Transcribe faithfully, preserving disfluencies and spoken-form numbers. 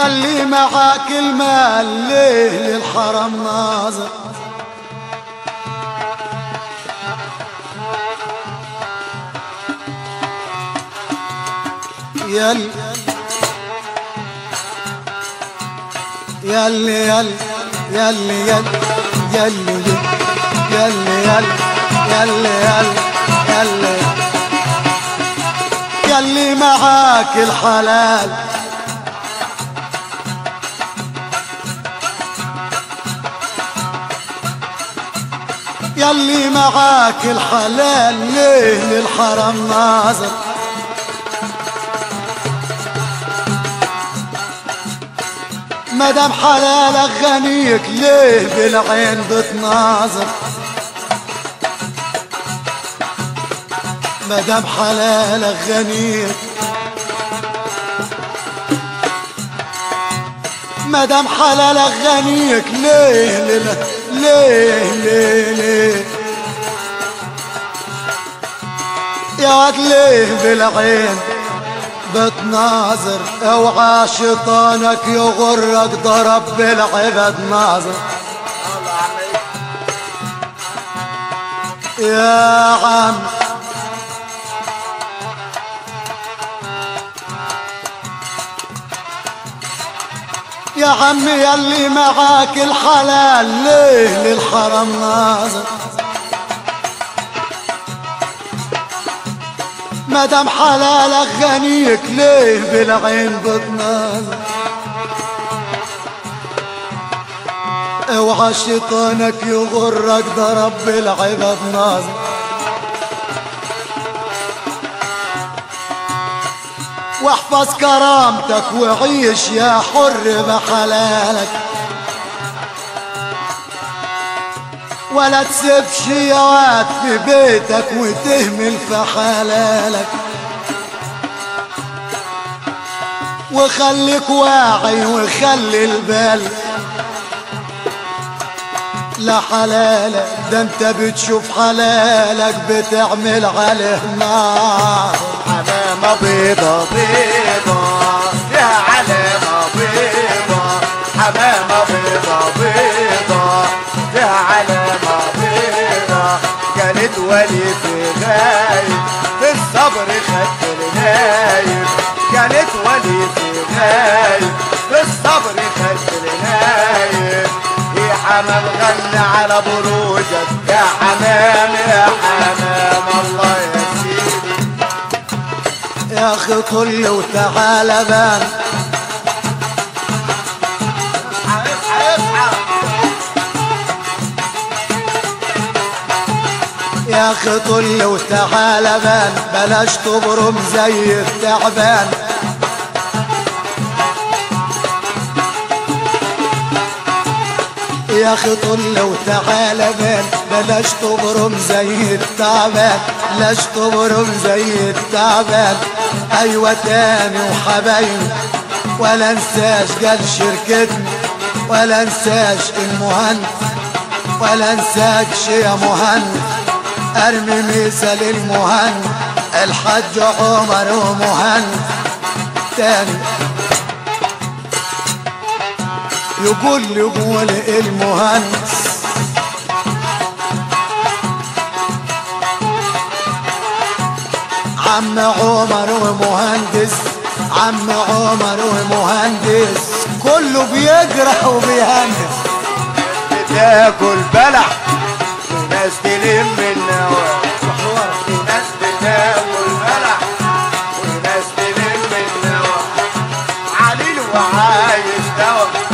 ياللي معاك المال ليه للحرم ناظر. ياللي ياللي ياللي ياللي ياللي ياللي ياللي ياللي ياللي معاك الحلال ياللي معاك الحلال ليه للحرم ناظر. مدام حلالك غنيك ليه بالعين بتناظر. مدام حلالك غنيك مدام حلالك غنيك ليه ليه ليه ليه ليه يا واد ليه بالعين بتناظر. اوعى شيطانك يغرك ضرب بالعبد ناظر. يا عم يا عم ياللي معاك الحلال ليه للحرم ناظر. مدام حلالك غنيك ليه بالعين بتناظر. اوعى شيطانك يغرك ضرب بالعبد ناظر. واحفظ كرامتك وعيش يا حر بحلالك. ولا تسيبش يا واد في بيتك وتهمل في حلالك. وخليك واعي وخلي البال لا حلالك ده انت بتشوف حلالك بتعمل عليه نار. علامة بيضة بيضة فيها علامة بيضة. حمامة بيضة بيضة فيها علامة بيضة. كانت ولي في غايب في الصبر خدت النايب. كانت ولي في غايب في الصبر خدت النايب. يا حمام غنى على بروجك يا حمام يا حمام الله يا سيدي. يا اخي طل وتعالى بان يا اخي طل وتعالى بان بلاش تبرم زي التعبان. يا اخي طل وتعالى بان بلاش تبرم زي التعبان. بلاش تبرم زي التعبان. ايوه تاني وحبايبي ولا انساش قال شركتنا. ولا انساش المهند ولا انساكش يا مهند. ارمي مثل المهند الحاج عمر ومهند تاني. يقول يقول المهندس عم عمر ومهندس. عم عمر ومهندس كله بيجرح وبيهندس. بتاكل بلح وناس تلم النوى. وناس بتاكل بلح وناس تلم النوى. عليل وعايز دوا